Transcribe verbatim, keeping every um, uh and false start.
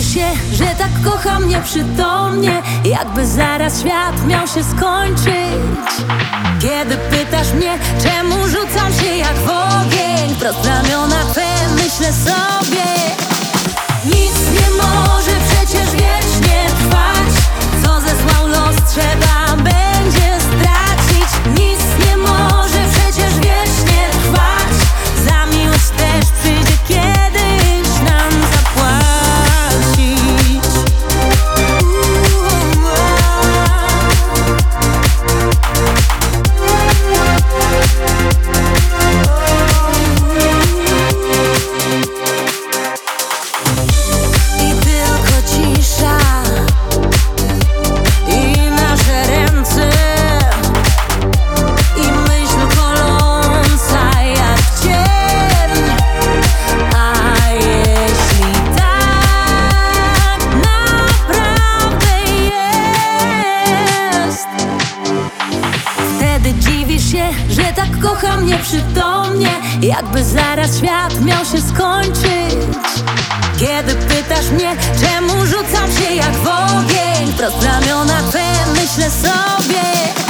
dziwisz się, że tak kocha mnie przytomnie, jakby zaraz świat miał się skończyć. Kiedy pytasz mnie, czemu rzucam się jak w ogień, wprost w ramiona twe myślę sobie: nic nie może przecież wiecznie trwać, co zesłał los trzeba będzie stracić. Nic nie może przecież wiecznie trwać, za miłość też przyjdzie kiedyś nam zapłacić. I tylko cisza i nasze ręce, i myśl koląca jak cień. A jeśli tak naprawdę jest, wtedy dziwisz się, że tak kocha mnie przytomnie, jakby zaraz świat miał się skończyć. Kiedy pytasz mnie, czemu rzucam się jak w ogień, wprost w ramiona twe myślę sobie: